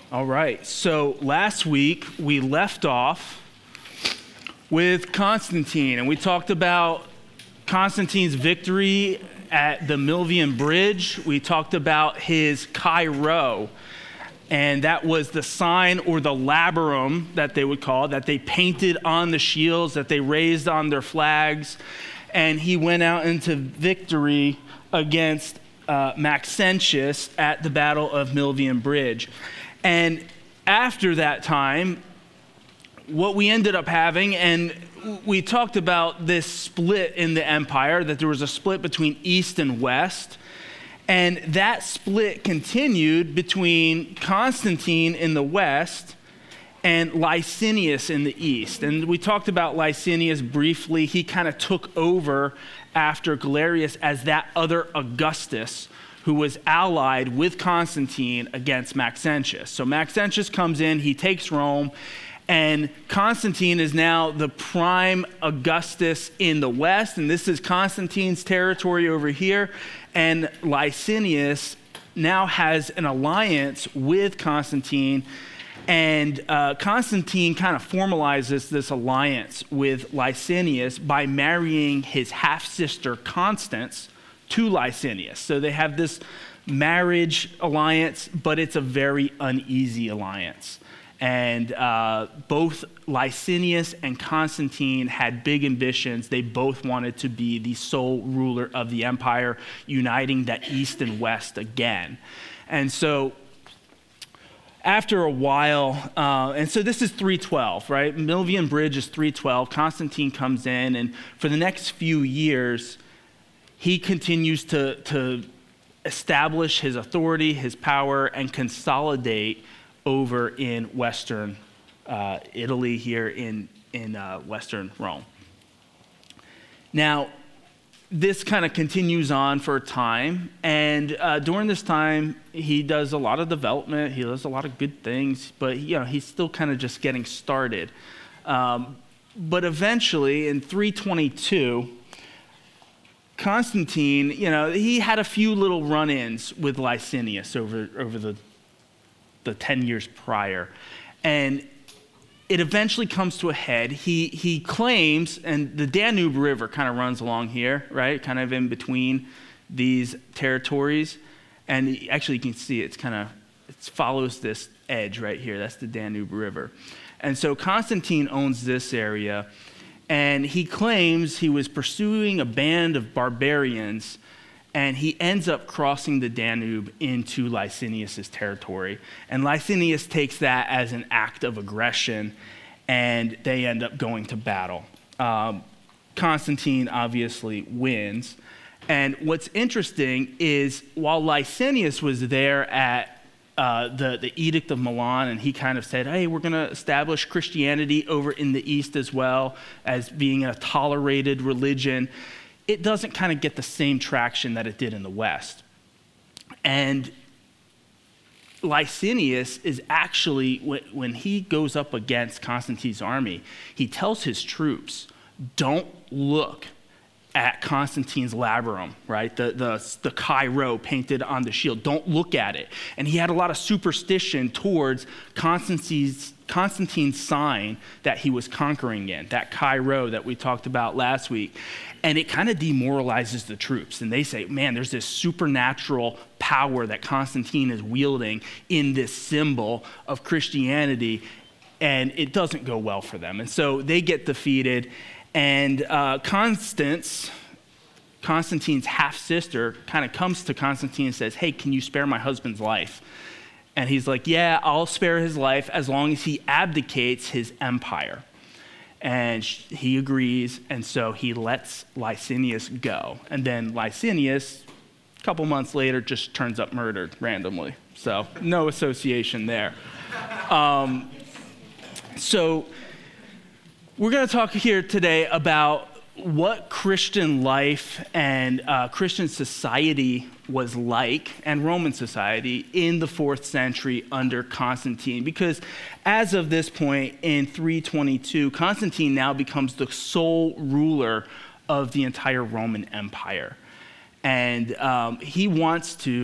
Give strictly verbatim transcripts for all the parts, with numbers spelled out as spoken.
All right, so last week we left off with Constantine, and we talked about Constantine's victory at the Milvian Bridge. We talked about his Chi Rho, and that was the sign or the labarum that they would call it, that they painted on the shields, that they raised on their flags, and he went out into victory against uh, Maxentius at the Battle of Milvian Bridge. And after that time, what we ended up having, and we talked about this split in the empire, that there was a split between East and West, and that split continued between Constantine in the West and Licinius in the East. And we talked about Licinius briefly. He kind of took over after Galerius as that other Augustus who was allied with Constantine against Maxentius. So Maxentius comes in, he takes Rome, and Constantine is now the prime Augustus in the West, and this is Constantine's territory over here, and Licinius now has an alliance with Constantine, and uh, Constantine kind of formalizes this alliance with Licinius by marrying his half-sister Constance to Licinius. So they have this marriage alliance, but it's a very uneasy alliance. And uh, both Licinius and Constantine had big ambitions. They both wanted to be the sole ruler of the empire, uniting that East and West again. And so after a while, uh, and so this is three twelve, right? Milvian Bridge is three twelve. Constantine comes in, and for the next few years, he continues to, to establish his authority, his power, and consolidate over in Western uh, Italy, here in, in uh, Western Rome. Now, this kind of continues on for a time, and uh, during this time, he does a lot of development, he does a lot of good things, but you know, he's still kind of just getting started. Um, but eventually, in three twenty-two, Constantine, you know, he had a few little run-ins with Licinius over, over the, the ten years prior. And it eventually comes to a head. He, he claims, and the Danube River kind of runs along here, right? Kind of in between these territories. And he, actually you can see it's kind of, it follows this edge right here. That's the Danube River. And so Constantine owns this area. And he claims he was pursuing a band of barbarians, and he ends up crossing the Danube into Licinius' territory. And Licinius takes that as an act of aggression, and they end up going to battle. Um, Constantine obviously wins. And what's interesting is while Licinius was there at Uh, the, the Edict of Milan, and he kind of said, hey, we're going to establish Christianity over in the East as well as being a tolerated religion. It doesn't kind of get the same traction that it did in the West. And Licinius is actually, when he goes up against Constantine's army, he tells his troops, don't look at Constantine's labarum, right? The, the, the Chi Rho painted on the shield. Don't look at it. And he had a lot of superstition towards Constantine's, Constantine's sign that he was conquering in, that Chi Rho that we talked about last week. And it kind of demoralizes the troops. And they say, man, there's this supernatural power that Constantine is wielding in this symbol of Christianity, and it doesn't go well for them. And so they get defeated. And uh, Constance, Constantine's half-sister, kind of comes to Constantine and says, hey, can you spare my husband's life? And he's like, yeah, I'll spare his life as long as he abdicates his empire. And he agrees, and so he lets Licinius go. And then Licinius, a couple months later, just turns up murdered randomly. So no association there. Um, so... We're going to talk here today about what Christian life and uh, Christian society was like, and Roman society, in the fourth century under Constantine. Because as of this point in three twenty-two, Constantine now becomes the sole ruler of the entire Roman Empire. And um, he wants to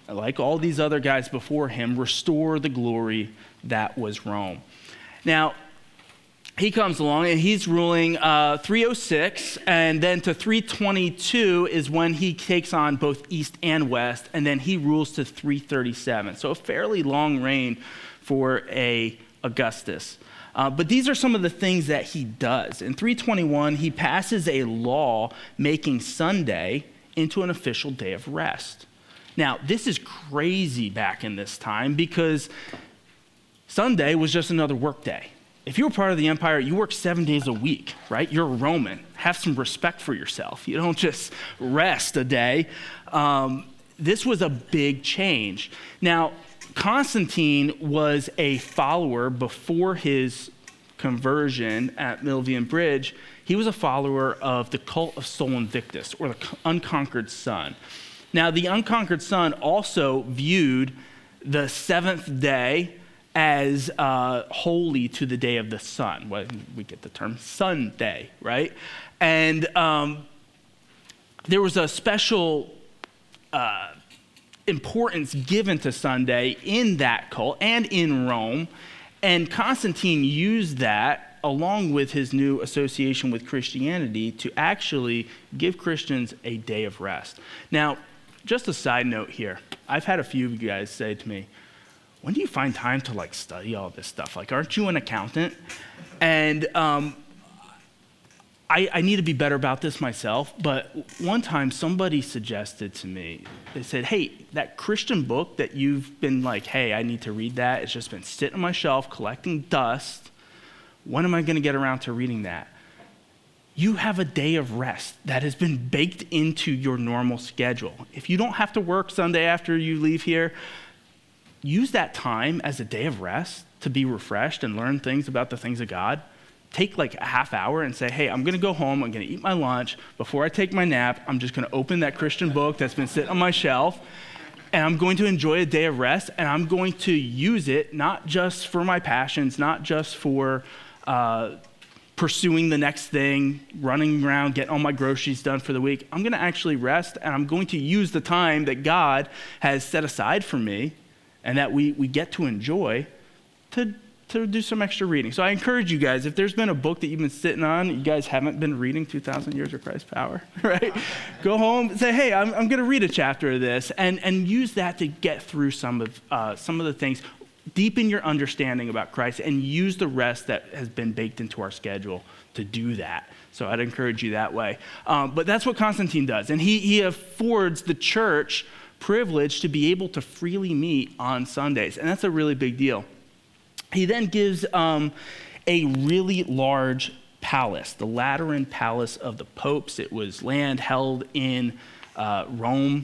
like all these other guys before him, restore the glory that was Rome. Now, he comes along and he's ruling uh, three oh six, and then to three twenty-two is when he takes on both east and west, and then he rules to three thirty-seven. So a fairly long reign for a Augustus. Uh, but these are some of the things that he does. In three twenty-one, he passes a law making Sunday into an official day of rest. Now, this is crazy back in this time because Sunday was just another work day. If you were part of the empire, you worked seven days a week, right? You're a Roman. Have some respect for yourself. You don't just rest a day. Um, this was a big change. Now, Constantine was a follower before his conversion at Milvian Bridge. He was a follower of the cult of Sol Invictus, or the unconquered sun. Now, the unconquered sun also viewed the seventh day as uh, holy to the day of the sun. Well, we get the term Sunday, right? And um, there was a special uh, importance given to Sunday in that cult and in Rome. And Constantine used that along with his new association with Christianity to actually give Christians a day of rest. Now, just a side note here. I've had a few of you guys say to me, when do you find time to like study all this stuff? Like, aren't you an accountant? And um, I, I need to be better about this myself, but one time somebody suggested to me, they said, hey, that Christian book that you've been like, hey, I need to read that. It's just been sitting on my shelf collecting dust. When am I going to get around to reading that? You have a day of rest that has been baked into your normal schedule. If you don't have to work Sunday after you leave here, use that time as a day of rest to be refreshed and learn things about the things of God. Take like a half hour and say, hey, I'm going to go home. I'm going to eat my lunch. Before I take my nap, I'm just going to open that Christian book that's been sitting on my shelf, and I'm going to enjoy a day of rest, and I'm going to use it not just for my passions, not just for uh, pursuing the next thing, running around, getting all my groceries done for the week. I'm going to actually rest, and I'm going to use the time that God has set aside for me and that we, we get to enjoy to, to do some extra reading. So I encourage you guys, if there's been a book that you've been sitting on, you guys haven't been reading two thousand Years of Christ's Power, right? Go home and say, hey, I'm, I'm going to read a chapter of this, and, and use that to get through some of, uh, some of the things. Deepen your understanding about Christ and use the rest that has been baked into our schedule to do that. So I'd encourage you that way. Um, but that's what Constantine does. And he, he affords the church privilege to be able to freely meet on Sundays. And that's a really big deal. He then gives um, a really large palace, the Lateran Palace of the Popes. It was land held in uh, Rome.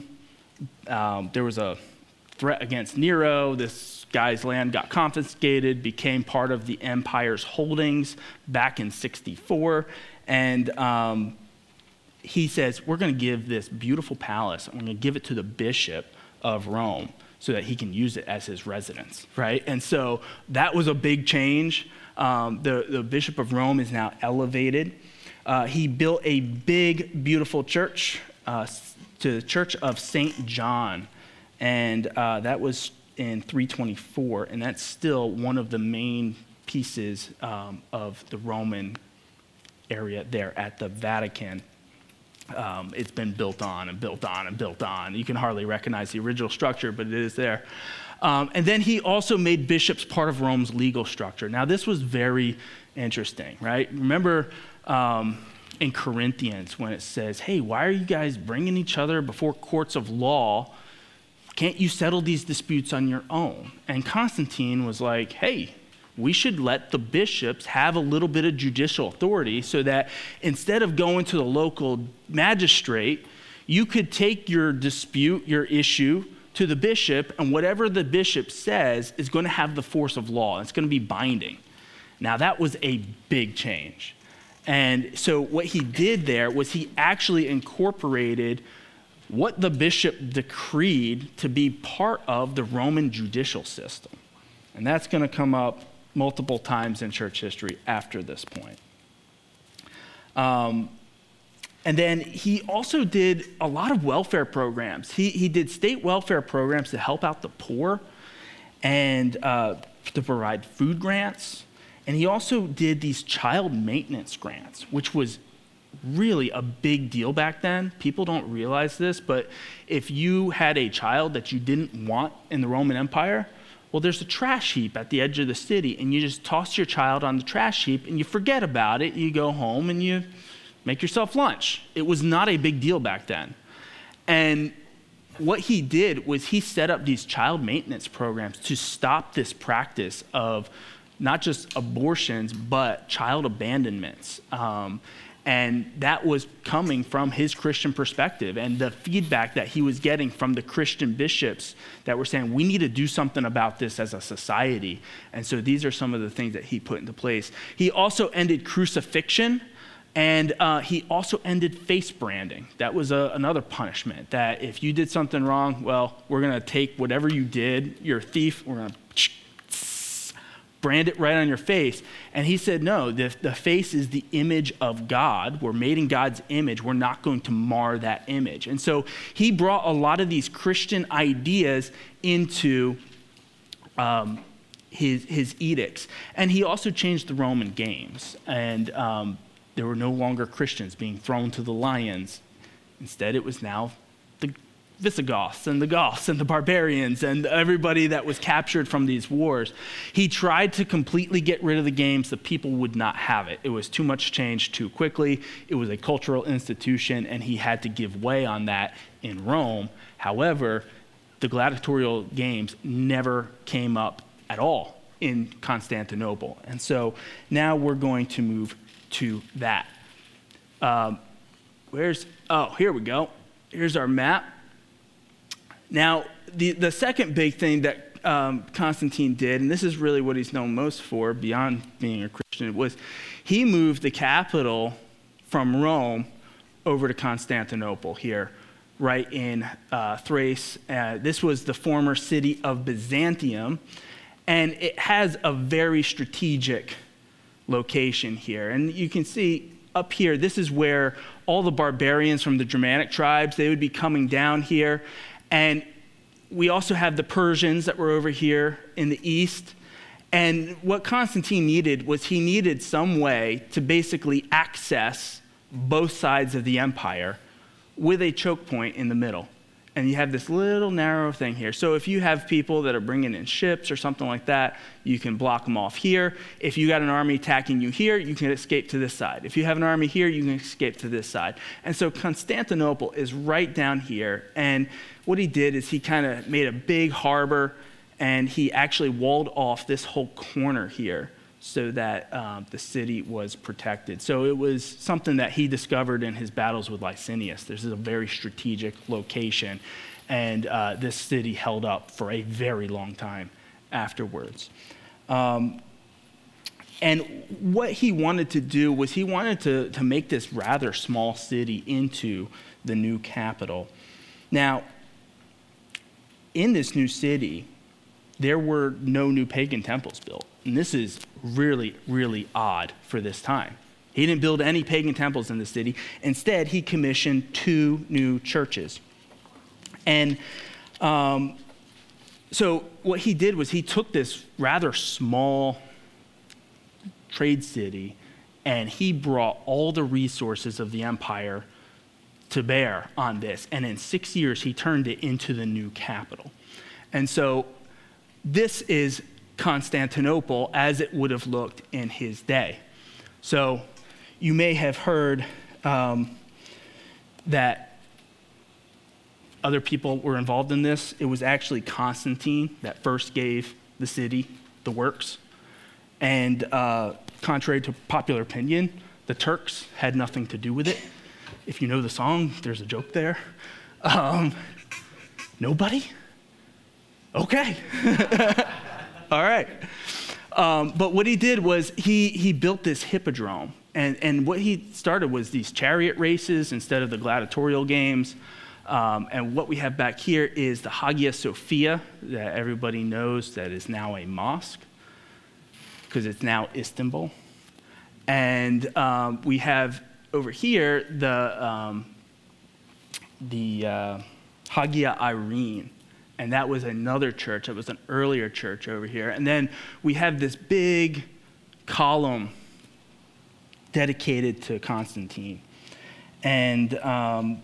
Um, there was a threat against Nero. This guy's land got confiscated, became part of the empire's holdings back in sixty-four. And um, he says, we're going to give this beautiful palace, I'm going to give it to the bishop of Rome so that he can use it as his residence, right? And so that was a big change. Um, the, the bishop of Rome is now elevated. Uh, he built a big, beautiful church, uh, to the Church of Saint John. And uh, that was in three twenty-four, and that's still one of the main pieces um, of the Roman area there at the Vatican. Um, it's been built on and built on and built on. You can hardly recognize the original structure, but it is there. Um, and then he also made bishops part of Rome's legal structure. Now, this was very interesting, right? Remember um, in Corinthians when it says, hey, why are you guys bringing each other before courts of law? Can't you settle these disputes on your own? And Constantine was like, hey, we should let the bishops have a little bit of judicial authority so that instead of going to the local magistrate, you could take your dispute, your issue, to the bishop, and whatever the bishop says is going to have the force of law. It's going to be binding. Now, that was a big change. And so what he did there was he actually incorporated what the bishop decreed to be part of the Roman judicial system. And that's going to come up multiple times in church history after this point. Um, And then he also did a lot of welfare programs. He, he did state welfare programs to help out the poor and uh, to provide food grants. And he also did these child maintenance grants, which was really a big deal back then. People don't realize this, but if you had a child that you didn't want in the Roman Empire, well, there's a trash heap at the edge of the city, and you just toss your child on the trash heap, and you forget about it. You go home, and you make yourself lunch. It was not a big deal back then. And what he did was he set up these child maintenance programs to stop this practice of not just abortions, but child abandonments. Um, and that was coming from his Christian perspective and the feedback that he was getting from the Christian bishops that were saying, we need to do something about this as a society. And so these are some of the things that he put into place. He also ended crucifixion. And uh, he also ended face branding. That was a, another punishment, that if you did something wrong, well, we're going to take whatever you did, you're a thief, we're going to brand it right on your face. And he said, no, the, the face is the image of God. We're made in God's image. We're not going to mar that image. And so he brought a lot of these Christian ideas into um, his, his edicts. And he also changed the Roman games. And um, there were no longer Christians being thrown to the lions. Instead, it was now the Visigoths and the Goths and the barbarians and everybody that was captured from these wars. He tried to completely get rid of the games. The people would not have it. It was too much change too quickly. It was a cultural institution, and he had to give way on that in Rome. However, the gladiatorial games never came up at all in Constantinople. And so now we're going to move to that. Um, where's, oh, here we go. Here's our map. Now, the, the second big thing that um, Constantine did, and this is really what he's known most for beyond being a Christian, was he moved the capital from Rome over to Constantinople here, right in uh, Thrace. Uh, this was the former city of Byzantium, and it has a very strategic location here. And you can see up here, this is where all the barbarians from the Germanic tribes, they would be coming down here. And we also have the Persians that were over here in the east. And what Constantine needed was he needed some way to basically access both sides of the empire with a choke point in the middle. And you have this little narrow thing here. So if you have people that are bringing in ships or something like that, you can block them off here. If you got an army attacking you here, you can escape to this side. If you have an army here, you can escape to this side. And so Constantinople is right down here. And what he did is he kind of made a big harbor, and he actually walled off this whole corner here so that um, the city was protected. So it was something that he discovered in his battles with Licinius. This is a very strategic location, and uh, this city held up for a very long time afterwards. Um, and what he wanted to do was he wanted to, to make this rather small city into the new capital. Now, in this new city, there were no new pagan temples built. And this is really, really odd for this time. He didn't build any pagan temples in the city. Instead, he commissioned two new churches. And um, so what he did was he took this rather small trade city, and he brought all the resources of the empire to bear on this. And in six years, he turned it into the new capital. And so this is Constantinople as it would have looked in his day. So you may have heard um, that other people were involved in this. It was actually Constantine that first gave the city the works. And uh, contrary to popular opinion, the Turks had nothing to do with it. If you know the song, there's a joke there. Um, nobody? Okay. All right. Um, but what he did was he he built this hippodrome. And, and what he started was these chariot races instead of the gladiatorial games. Um, and what we have back here is the Hagia Sophia that everybody knows that is now a mosque because it's now Istanbul. And um, we have over here, the um, the uh, Hagia Irene, and that was another church. That was an earlier church over here. And then we have this big column dedicated to Constantine. And um,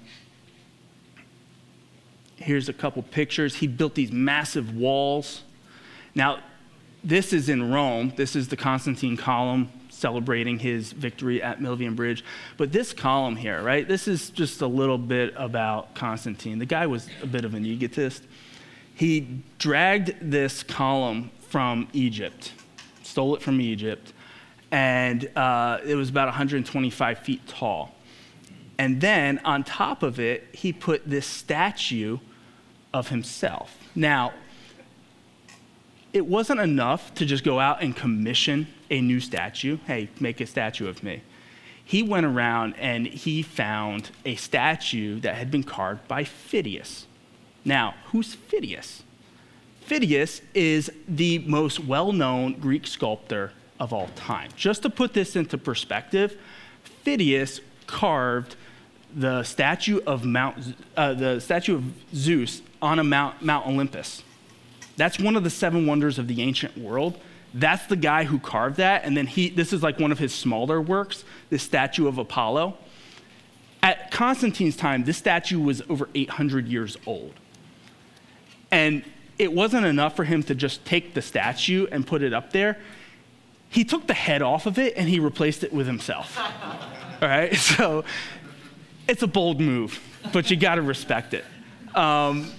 here's a couple pictures. He built these massive walls. Now, this is in Rome. This is the Constantine column celebrating his victory at Milvian Bridge. But this column here, right, this is just a little bit about Constantine. The guy was a bit of an egotist. He dragged this column from Egypt, stole it from Egypt, and uh, it was about one hundred twenty-five feet tall. And then on top of it, he put this statue of himself. Now, it wasn't enough to just go out and commission a new statue. Hey, make a statue of me. He went around and he found a statue that had been carved by Phidias. Now, who's Phidias? Phidias is the most well-known Greek sculptor of all time. Just to put this into perspective, Phidias carved the statue of Mount, uh, the statue of Zeus on a Mount, Mount Olympus. That's one of the seven wonders of the ancient world. That's the guy who carved that, and then he, this is like one of his smaller works, this statue of Apollo. At Constantine's time, this statue was over eight hundred years old. And it wasn't enough for him to just take the statue and put it up there. He took the head off of it and he replaced it with himself. All right, so it's a bold move, but you gotta respect it. Um,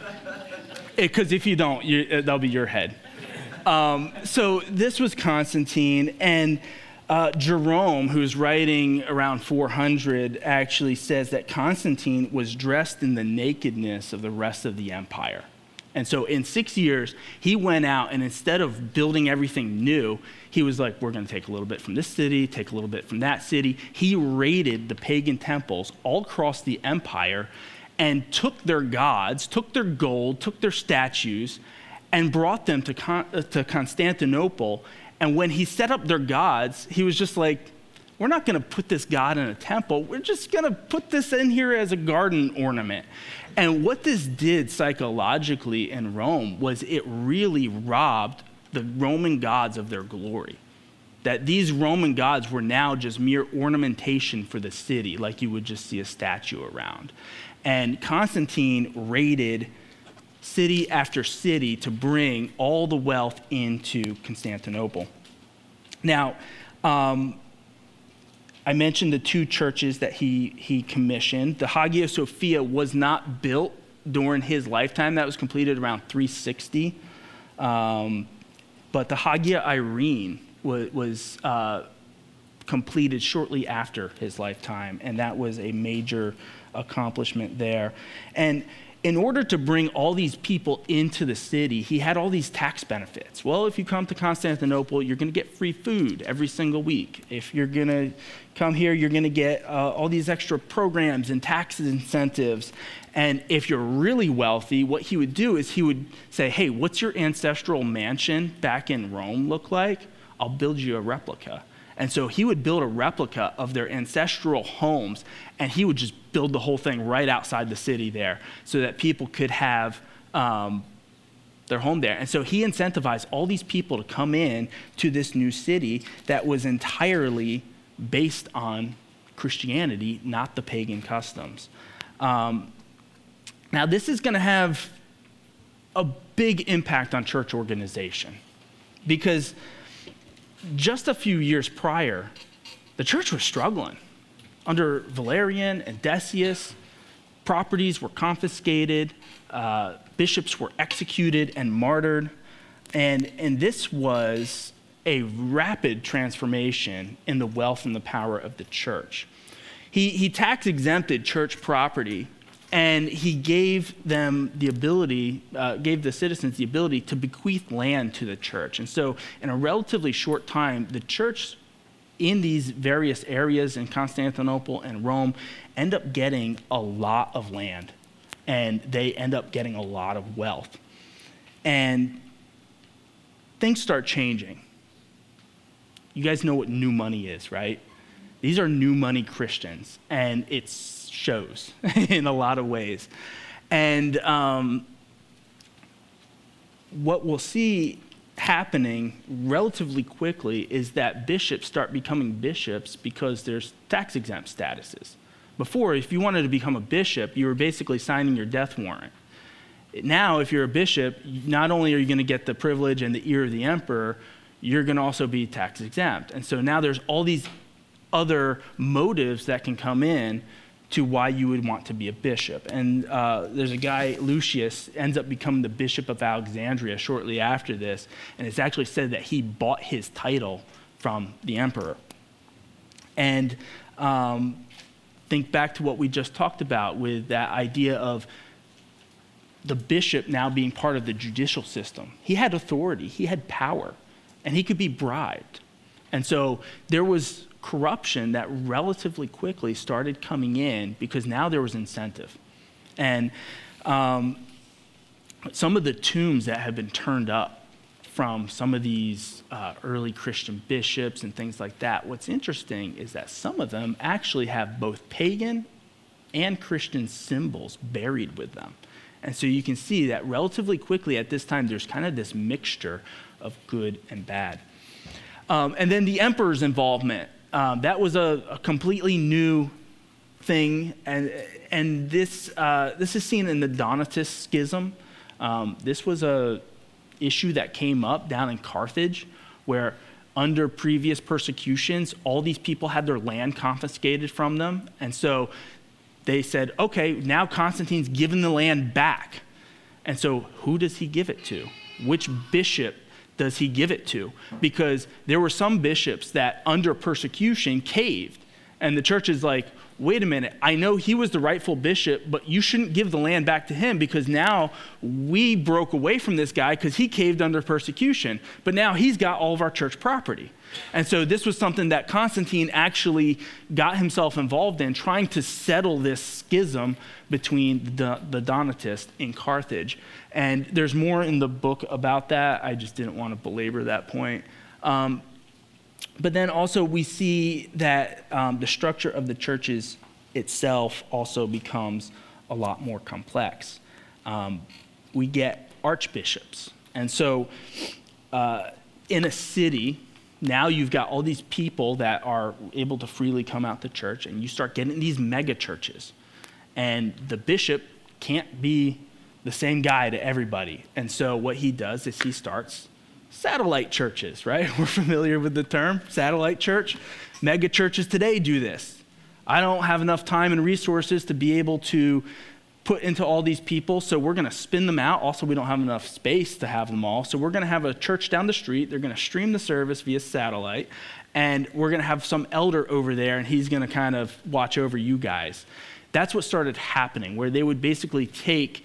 Because if you don't, you, that'll be your head. Um, so this was Constantine, and uh, Jerome, who's writing around four hundred, actually says that Constantine was dressed in the nakedness of the rest of the empire. And so in six years, he went out, and instead of building everything new, he was like, we're going to take a little bit from this city, take a little bit from that city. He raided the pagan temples all across the empire and took their gods, took their gold, took their statues, and brought them to, Con- uh, to Constantinople. And when he set up their gods, he was just like, we're not going to put this god in a temple. We're just going to put this in here as a garden ornament. And what this did psychologically in Rome was it really robbed the Roman gods of their glory. That these Roman gods were now just mere ornamentation for the city, like you would just see a statue around. And Constantine raided city after city to bring all the wealth into Constantinople. Now, um, I mentioned the two churches that he, he commissioned. The Hagia Sophia was not built during his lifetime. That was completed around three sixty. Um, but the Hagia Irene was, was uh, completed shortly after his lifetime, and that was a major accomplishment there. And in order to bring all these people into the city, he had all these tax benefits. Well, if you come to Constantinople, you're going to get free food every single week. If you're going to come here, you're going to get uh, all these extra programs and tax incentives. And if you're really wealthy, what he would do is he would say, hey, what's your ancestral mansion back in Rome look like? I'll build you a replica. And so he would build a replica of their ancestral homes, and he would just build the whole thing right outside the city there so that people could have um, their home there. And so he incentivized all these people to come in to this new city that was entirely based on Christianity, not the pagan customs. Um, now, this is going to have a big impact on church organization because just a few years prior, the church was struggling. Under Valerian and Decius, properties were confiscated, uh, bishops were executed and martyred, and, and this was a rapid transformation in the wealth and the power of the church. He, he tax-exempted church property, and he gave them the ability, uh, gave the citizens the ability to bequeath land to the church. And so in a relatively short time, the church in these various areas in Constantinople and Rome end up getting a lot of land, and they end up getting a lot of wealth. And things start changing. You guys know what new money is, right? These are new money Christians, and it shows in a lot of ways. And um, what we'll see happening relatively quickly is that bishops start becoming bishops because there's tax-exempt statuses. Before, if you wanted to become a bishop, you were basically signing your death warrant. Now, if you're a bishop, not only are you going to get the privilege and the ear of the emperor, you're going to also be tax-exempt. And so now there's all these other motives that can come in to why you would want to be a bishop. And uh, there's a guy, Lucius, ends up becoming the Bishop of Alexandria shortly after this, and it's actually said that he bought his title from the emperor. And um, think back to what we just talked about with that idea of the bishop now being part of the judicial system. He had authority, he had power, and he could be bribed. And so there was corruption that relatively quickly started coming in because now there was incentive. And um, some of the tombs that have been turned up from some of these uh, early Christian bishops and things like that, what's interesting is that some of them actually have both pagan and Christian symbols buried with them. And so you can see that relatively quickly at this time, there's kind of this mixture of good and bad. Um, and then the emperor's involvement. Um, that was a, a completely new thing, and and this uh, this is seen in the Donatist schism. Um, this was a issue that came up down in Carthage, where under previous persecutions, all these people had their land confiscated from them, and so they said, okay, now Constantine's given the land back, and so who does he give it to? Which bishop does he give it to? Because there were some bishops that under persecution caved. And the church is like, wait a minute, I know he was the rightful bishop, but you shouldn't give the land back to him because now we broke away from this guy because he caved under persecution. But now he's got all of our church property. And so this was something that Constantine actually got himself involved in, trying to settle this schism between the, the Donatists in Carthage. And there's more in the book about that. I just didn't want to belabor that point. Um, but then also we see that um, the structure of the churches itself also becomes a lot more complex. Um, we get archbishops. And so uh, in a city, now you've got all these people that are able to freely come out to church, and you start getting these mega churches. And the bishop can't be the same guy to everybody. And so what he does is he starts satellite churches, right? We're familiar with the term, satellite church. Mega churches today do this. I don't have enough time and resources to be able to put into all these people, so we're going to spin them out. Also, we don't have enough space to have them all, so we're going to have a church down the street. They're going to stream the service via satellite, and we're going to have some elder over there, and he's going to kind of watch over you guys. That's what started happening, where they would basically take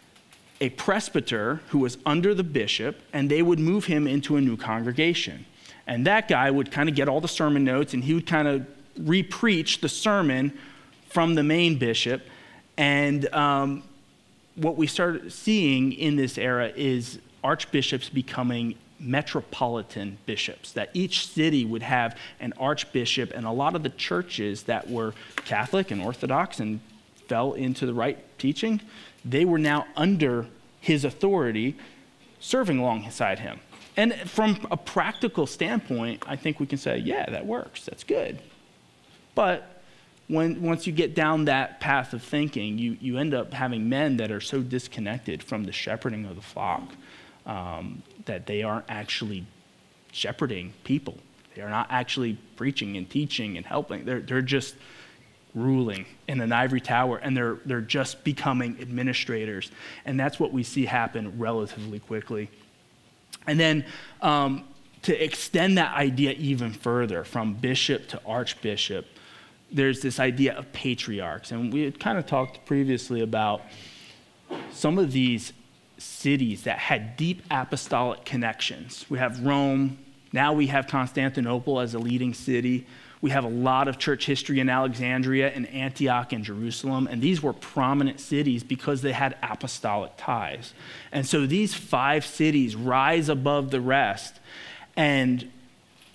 a presbyter who was under the bishop, and they would move him into a new congregation. And that guy would kind of get all the sermon notes, and he would kind of re-preach the sermon from the main bishop. And um, what we started seeing in this era is archbishops becoming metropolitan bishops, that each city would have an archbishop, and a lot of the churches that were Catholic and Orthodox and fell into the right teaching, they were now under his authority, serving alongside him. And from a practical standpoint, I think we can say, yeah, that works, that's good. But When, once you get down that path of thinking, you, you end up having men that are so disconnected from the shepherding of the flock um, that they aren't actually shepherding people. They are not actually preaching and teaching and helping. They're, they're just ruling in an ivory tower, and they're, they're just becoming administrators. And that's what we see happen relatively quickly. And then um, to extend that idea even further from bishop to archbishop, there's this idea of patriarchs. And we had kind of talked previously about some of these cities that had deep apostolic connections. We have Rome. Now we have Constantinople as a leading city. We have a lot of church history in Alexandria and Antioch and Jerusalem. And these were prominent cities because they had apostolic ties. And so these five cities rise above the rest. And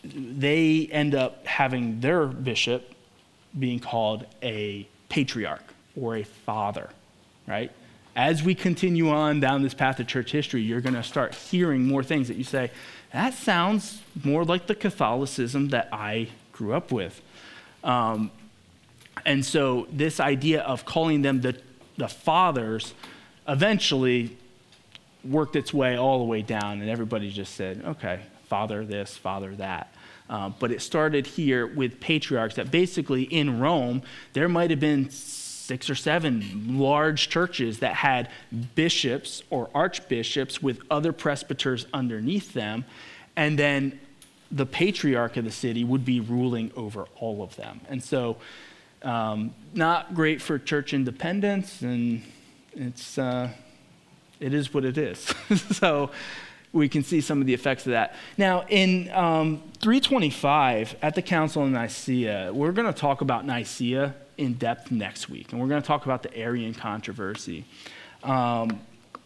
they end up having their bishop being called a patriarch or a father, right? As we continue on down this path of church history, you're going to start hearing more things that you say, that sounds more like the Catholicism that I grew up with. Um, and so this idea of calling them the, the fathers eventually worked its way all the way down, and everybody just said, okay, father this, father that. Uh, but it started here with patriarchs that basically in Rome, there might have been six or seven large churches that had bishops or archbishops with other presbyters underneath them, and then the patriarch of the city would be ruling over all of them. And so um, not great for church independence, and it's uh, it is what it is. So we can see some of the effects of that. Now, in um, three twenty-five, at the Council of Nicaea, we're going to talk about Nicaea in depth next week, and we're going to talk about the Arian controversy. Um,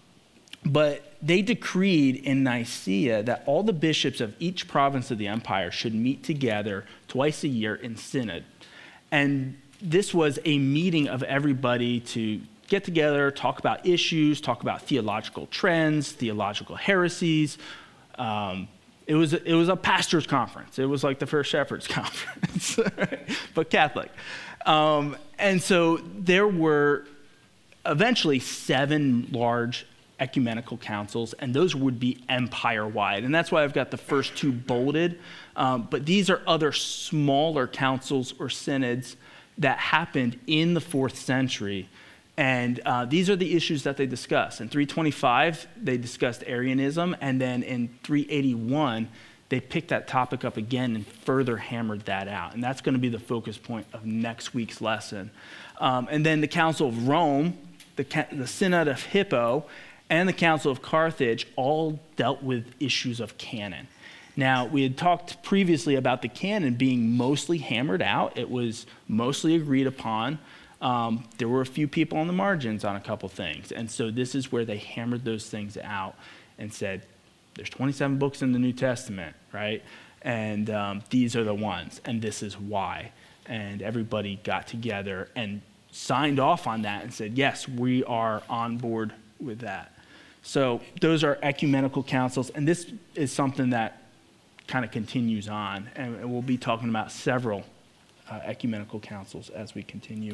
but they decreed in Nicaea that all the bishops of each province of the empire should meet together twice a year in synod. And this was a meeting of everybody to get together, talk about issues, talk about theological trends, theological heresies. Um, it was it was a pastor's conference. It was like the First Shepherds Conference, right? But Catholic. Um, and so there were eventually seven large ecumenical councils, and those would be empire-wide. And that's why I've got the first two bolded. Um, but these are other smaller councils or synods that happened in the fourth century. And uh, these are the issues that they discuss. In three twenty-five, they discussed Arianism, and then in three eighty-one, they picked that topic up again and further hammered that out. And that's going to be the focus point of next week's lesson. Um, and then the Council of Rome, the, the Synod of Hippo, and the Council of Carthage all dealt with issues of canon. Now, we had talked previously about the canon being mostly hammered out. It was mostly agreed upon. Um, there were a few people on the margins on a couple things. And so this is where they hammered those things out and said, there's twenty-seven books in the New Testament, right? And um, these are the ones, and this is why. And everybody got together and signed off on that and said, yes, we are on board with that. So those are ecumenical councils, and this is something that kind of continues on, and we'll be talking about several uh, ecumenical councils as we continue.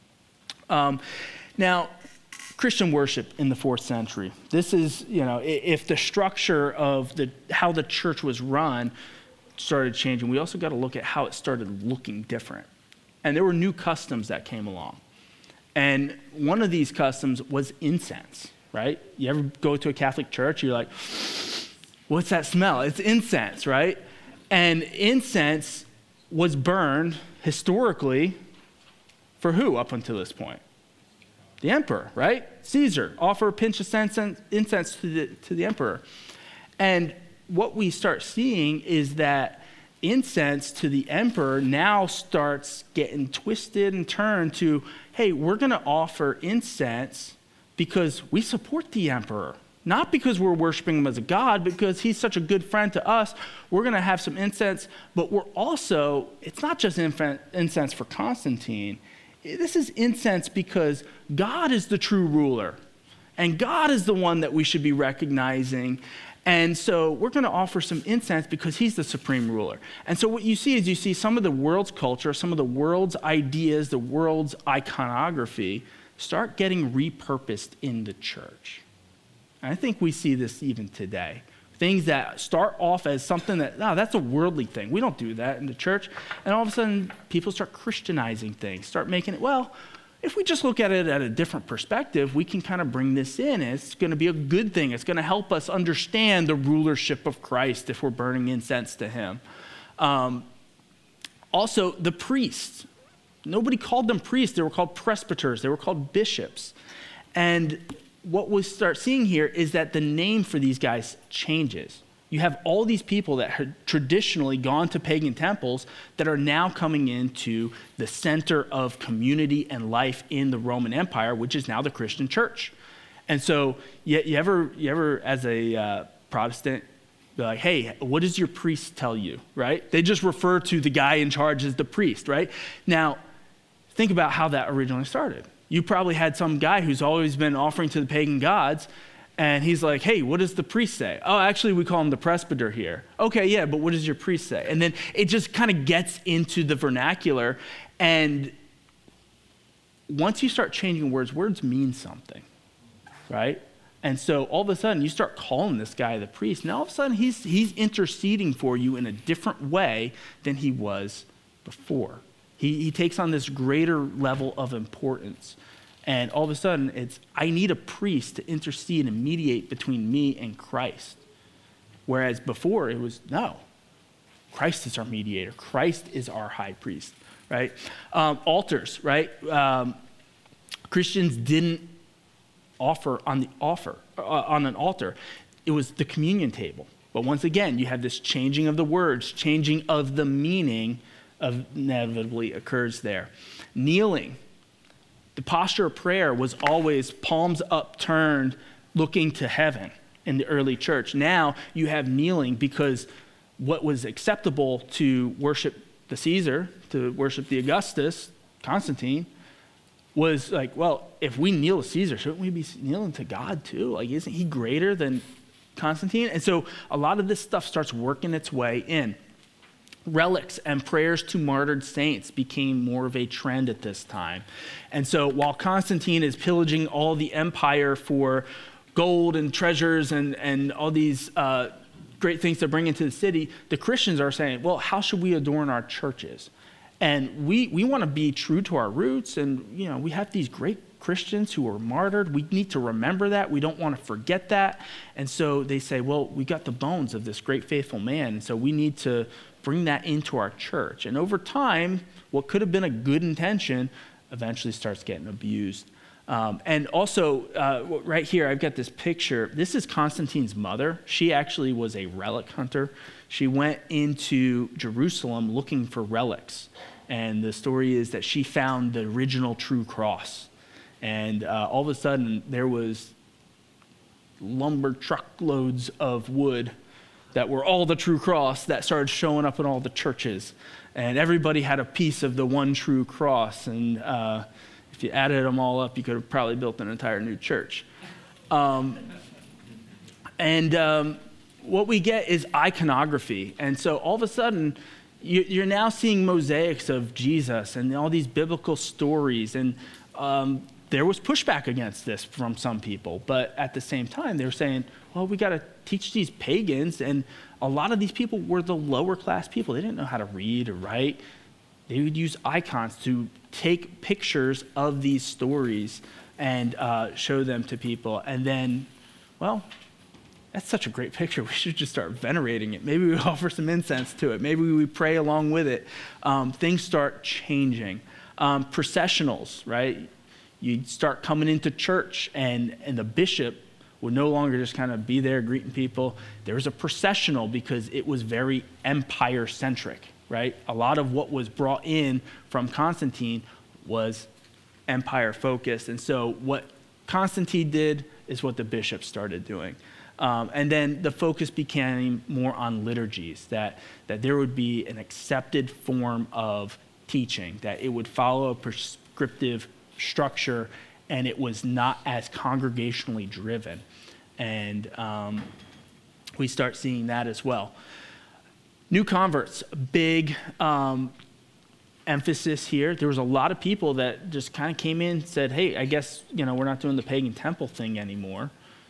Um, now, Christian worship in the fourth century. This is, you know, if the structure of the how the church was run started changing, we also got to look at how it started looking different. And there were new customs that came along. And one of these customs was incense, right? You ever go to a Catholic church, you're like, what's that smell? It's incense, right? And incense was burned historically for who up until this point? The emperor, right? Caesar. Offer a pinch of incense to the, to the emperor. And what we start seeing is that incense to the emperor now starts getting twisted and turned to, hey, we're going to offer incense because we support the emperor. Not because we're worshiping him as a god, because he's such a good friend to us. We're going to have some incense, but we're also, it's not just incense for Constantine. This is incense because God is the true ruler, and God is the one that we should be recognizing. And so we're going to offer some incense because he's the supreme ruler. And so what you see is you see some of the world's culture, some of the world's ideas, the world's iconography start getting repurposed in the church. And I think we see this even today. Things that start off as something that, no, that's a worldly thing. We don't do that in the church. And all of a sudden, people start Christianizing things, start making it, well, if we just look at it at a different perspective, we can kind of bring this in. It's going to be a good thing. It's going to help us understand the rulership of Christ if we're burning incense to him. Um, also, the priests. Nobody called them priests. They were called presbyters. They were called bishops. And what we start seeing here is that the name for these guys changes. You have all these people that had traditionally gone to pagan temples that are now coming into the center of community and life in the Roman Empire, which is now the Christian church. And so you, you ever, you ever as a uh, Protestant, They're like, hey, what does your priest tell you, right? They just refer to the guy in charge as the priest, right? Now, think about how that originally started. You probably had some guy who's always been offering to the pagan gods, and he's like, hey, what does the priest say? Oh, actually, we call him the presbyter here. Okay, yeah, but what does your priest say? And then it just kind of gets into the vernacular, and once you start changing words, words mean something, right? And so all of a sudden, you start calling this guy the priest. Now, all of a sudden, he's, he's interceding for you in a different way than he was before. He, he takes on this greater level of importance. And all of a sudden, it's, I need a priest to intercede and mediate between me and Christ. Whereas before, it was, no, Christ is our mediator. Christ is our high priest, right? Um, altars, right? Um, Christians didn't offer on the offer uh, on an altar. It was the communion table. But once again, you have this changing of the words, changing of the meaning of inevitably occurs there. Kneeling. The posture of prayer was always palms upturned, looking to heaven in the early church. Now you have kneeling because what was acceptable to worship the Caesar, to worship the Augustus, Constantine, was like, well, if we kneel to Caesar, shouldn't we be kneeling to God too? Like, isn't he greater than Constantine? And so a lot of this stuff starts working its way in. Relics and prayers to martyred saints became more of a trend at this time. And so while Constantine is pillaging all the empire for gold and treasures and, and all these uh, great things to bring into the city, the Christians are saying, well, how should we adorn our churches? And we we want to be true to our roots, and you know we have these great Christians who were martyred. We need to remember that. We don't want to forget that. And so they say, well, we got the bones of this great faithful man, and so we need to bring that into our church. And over time, what could have been a good intention eventually starts getting abused. Um, and also, uh, right here, I've got this picture. This is Constantine's mother. She actually was a relic hunter. She went into Jerusalem looking for relics. And the story is that she found the original true cross. And uh, all of a sudden, there was lumber truckloads of wood that were all the true cross that started showing up in all the churches. And everybody had a piece of the one true cross. And uh, if you added them all up, you could have probably built an entire new church. Um, and um, what we get is iconography. And so all of a sudden, you, you're now seeing mosaics of Jesus and all these biblical stories. And um, there was pushback against this from some people. But at the same time, they were saying, well, we got to teach these pagans. And a lot of these people were the lower class people. They didn't know how to read or write. They would use icons to take pictures of these stories and uh, show them to people. And then, well, that's such a great picture. We should just start venerating it. Maybe we offer some incense to it. Maybe we pray along with it. Um, things start changing. Um, processionals, right? You start coming into church, and, and the bishop would no longer just kind of be there greeting people. There was a processional because it was very empire-centric, right? A lot of what was brought in from Constantine was empire-focused. And so what Constantine did is what the bishops started doing. Um, and then the focus became more on liturgies, that, that there would be an accepted form of teaching, that it would follow a prescriptive structure, and it was not as congregationally driven. And um, we start seeing that as well. New converts, big um, emphasis here. There was a lot of people that just kind of came in and said, hey, I guess, you know, we're not doing the pagan temple thing anymore,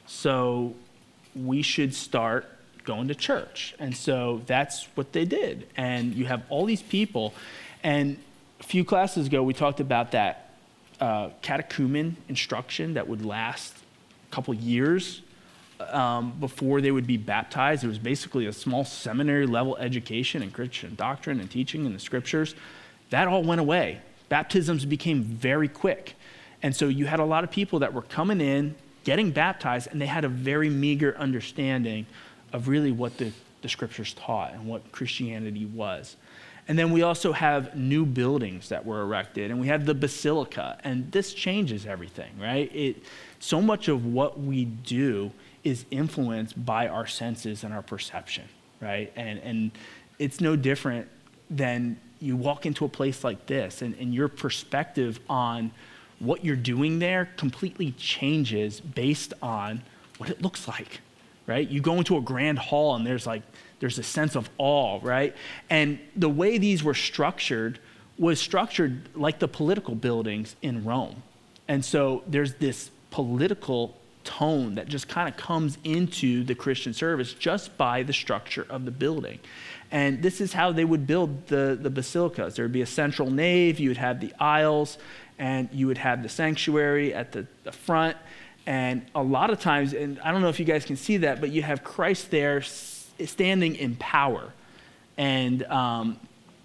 so we should start going to church. And so that's what they did. And you have all these people. And a few classes ago, we talked about that uh, catechumen instruction that would last a couple years um, before they would be baptized. It was basically a small seminary level education in Christian doctrine and teaching in the scriptures. That all went away. Baptisms became very quick. And so you had a lot of people that were coming in, getting baptized, and they had a very meager understanding of really what the, the scriptures taught and what Christianity was. And then we also have new buildings that were erected, and we have the basilica, and this changes everything, right? It, so much of what we do is influenced by our senses and our perception, right? And and it's no different than you walk into a place like this, and, and your perspective on what you're doing there completely changes based on what it looks like, right? You go into a grand hall and there's like, there's a sense of awe, right? And the way these were structured was structured like the political buildings in Rome. And so there's this political tone that just kind of comes into the Christian service just by the structure of the building. And this is how they would build the, the basilicas. There would be a central nave, you would have the aisles, and you would have the sanctuary at the, the front. And a lot of times, and I don't know if you guys can see that, but you have Christ there standing in power. And um,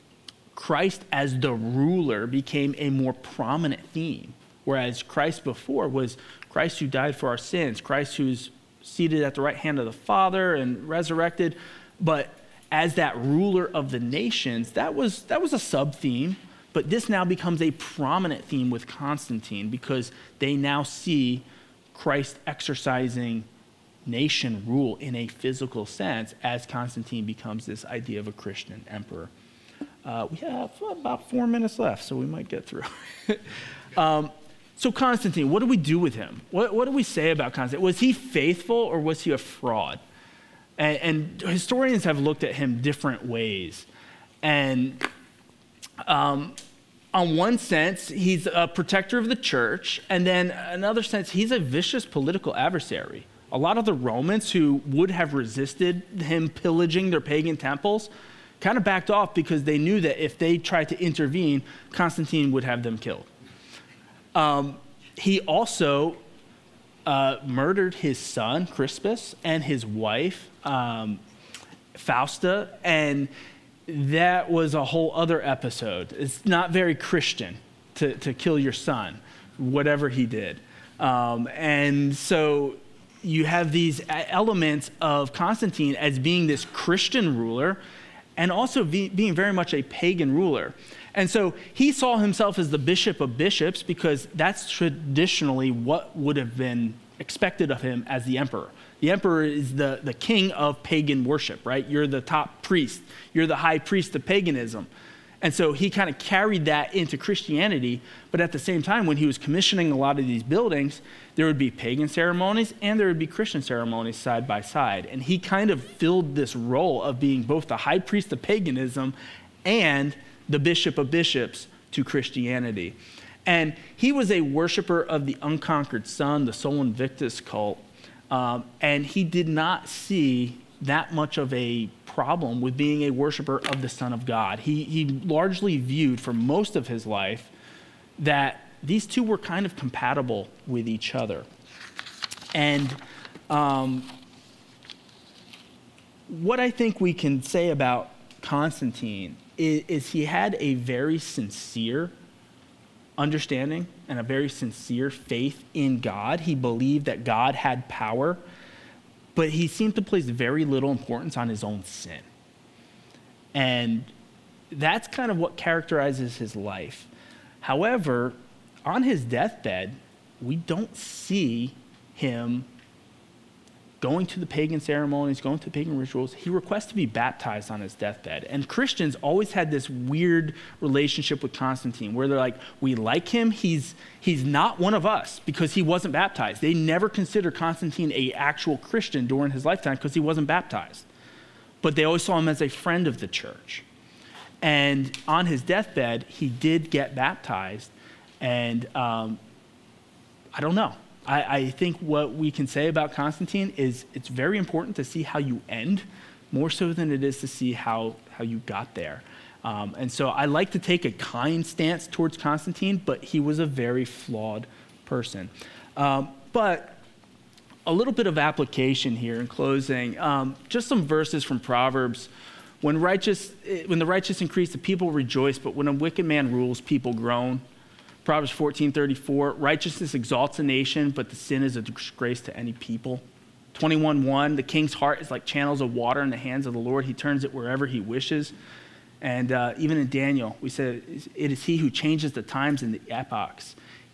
Christ as the ruler became a more prominent theme. Whereas Christ before was Christ who died for our sins, Christ who's seated at the right hand of the Father and resurrected. But as that ruler of the nations, that was that was a sub-theme. But this now becomes a prominent theme with Constantine because they now see Christ exercising nation rule in a physical sense as Constantine becomes this idea of a Christian emperor. Uh, we have about four minutes left, so we might get through. um, so Constantine, what do we do with him? What, what do we say about Constantine? Was he faithful or was he a fraud? And, and historians have looked at him different ways. And um, on one sense, he's a protector of the church, and then another sense, he's a vicious political adversary. A lot of the Romans who would have resisted him pillaging their pagan temples kind of backed off because they knew that if they tried to intervene, Constantine would have them killed. Um, he also uh, murdered his son, Crispus, and his wife, um, Fausta, and that was a whole other episode. It's not very Christian to, to kill your son, whatever he did. Um, and so you have these elements of Constantine as being this Christian ruler and also be, being very much a pagan ruler. And so he saw himself as the bishop of bishops because that's traditionally what would have been expected of him as the emperor. The emperor is the, the king of pagan worship, right? You're the top priest. You're the high priest of paganism. And so he kind of carried that into Christianity, but at the same time, when he was commissioning a lot of these buildings, there would be pagan ceremonies and there would be Christian ceremonies side by side. And he kind of filled this role of being both the high priest of paganism and the bishop of bishops to Christianity. And he was a worshiper of the unconquered sun, the Sol Invictus cult, um, and he did not see that much of a problem with being a worshiper of the Son of God. He, he largely viewed for most of his life that these two were kind of compatible with each other. And um, what I think we can say about Constantine is, is he had a very sincere understanding and a very sincere faith in God. He believed that God had power, but he seemed to place very little importance on his own sin. And that's kind of what characterizes his life. However, on his deathbed, we don't see him going to the pagan ceremonies, going to the pagan rituals. He requests to be baptized on his deathbed. And Christians always had this weird relationship with Constantine where they're like, we like him, he's he's not one of us because he wasn't baptized. They never considered Constantine an actual Christian during his lifetime because he wasn't baptized. But they always saw him as a friend of the church. And on his deathbed, he did get baptized. And um, I don't know. I, I think what we can say about Constantine is it's very important to see how you end, more so than it is to see how, how you got there. Um, and so I like to take a kind stance towards Constantine, but he was a very flawed person. Um, but a little bit of application here in closing. Um, just some verses from Proverbs. When righteous, when the righteous increase, the people rejoice, but when a wicked man rules, people groan. Proverbs fourteen thirty-four, righteousness exalts a nation, but the sin is a disgrace to any people. twenty-one one, the king's heart is like channels of water in the hands of the Lord. He turns it wherever he wishes. And uh, even in Daniel, we said, it is he who changes the times and the epochs.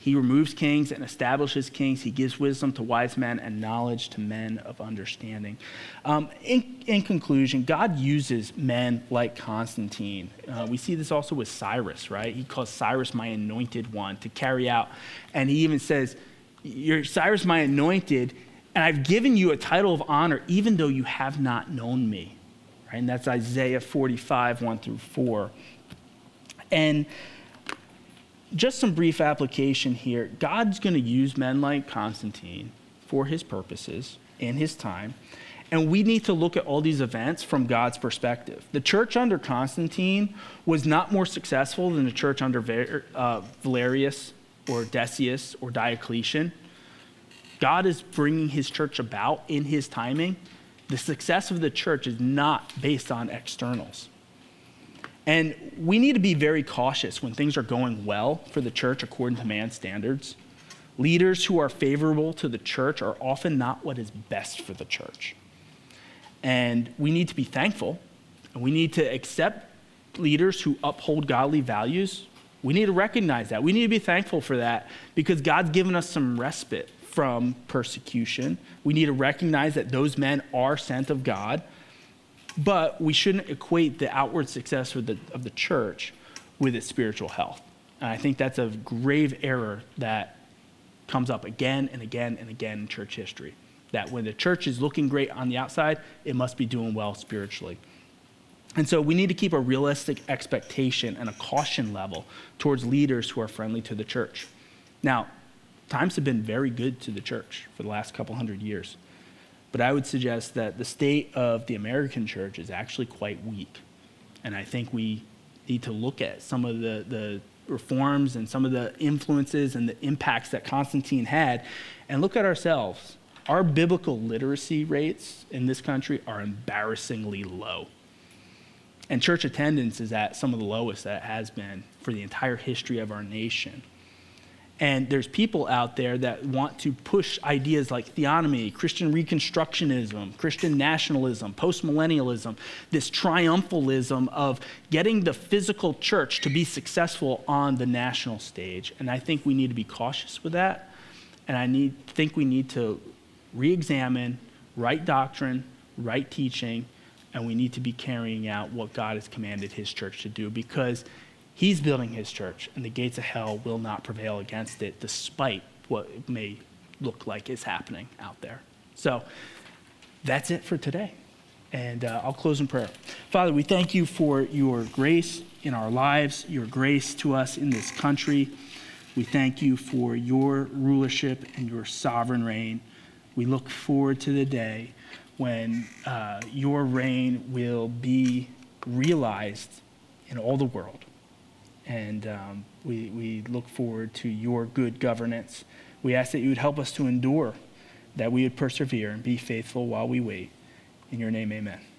He removes kings and establishes kings. He gives wisdom to wise men and knowledge to men of understanding. Um, in, in conclusion, God uses men like Constantine. Uh, we see this also with Cyrus, right? He calls Cyrus my anointed one to carry out. And he even says, "You're Cyrus my anointed, and I've given you a title of honor even though you have not known me." Right? And that's Isaiah forty-five, one through four. And just some brief application here. God's going to use men like Constantine for his purposes in his time. And we need to look at all these events from God's perspective. The church under Constantine was not more successful than the church under uh, Valerius or Decius or Diocletian. God is bringing his church about in his timing. The success of the church is not based on externals. And we need to be very cautious when things are going well for the church according to man's standards. Leaders who are favorable to the church are often not what is best for the church. And we need to be thankful, and we need to accept leaders who uphold godly values. We need to recognize that. We need to be thankful for that because God's given us some respite from persecution. We need to recognize that those men are sent of God. But we shouldn't equate the outward success of the, of the church with its spiritual health. And I think that's a grave error that comes up again and again and again in church history. That when the church is looking great on the outside, it must be doing well spiritually. And so we need to keep a realistic expectation and a caution level towards leaders who are friendly to the church. Now, times have been very good to the church for the last couple hundred years. But I would suggest that the state of the American church is actually quite weak. And I think we need to look at some of the, the reforms and some of the influences and the impacts that Constantine had and look at ourselves. Our biblical literacy rates in this country are embarrassingly low. And church attendance is at some of the lowest that it has been for the entire history of our nation. And there's people out there that want to push ideas like theonomy, Christian Reconstructionism, Christian nationalism, postmillennialism, this triumphalism of getting the physical church to be successful on the national stage. And I think we need to be cautious with that. And I need, think we need to re-examine right doctrine, right teaching, and we need to be carrying out what God has commanded his church to do because he's building his church, and the gates of hell will not prevail against it, despite what it may look like is happening out there. So that's it for today. And uh, I'll close in prayer. Father, we thank you for your grace in our lives, your grace to us in this country. We thank you for your rulership and your sovereign reign. We look forward to the day when uh, your reign will be realized in all the world. And um, we, we look forward to your good governance. We ask that you would help us to endure, that we would persevere and be faithful while we wait. In your name, amen.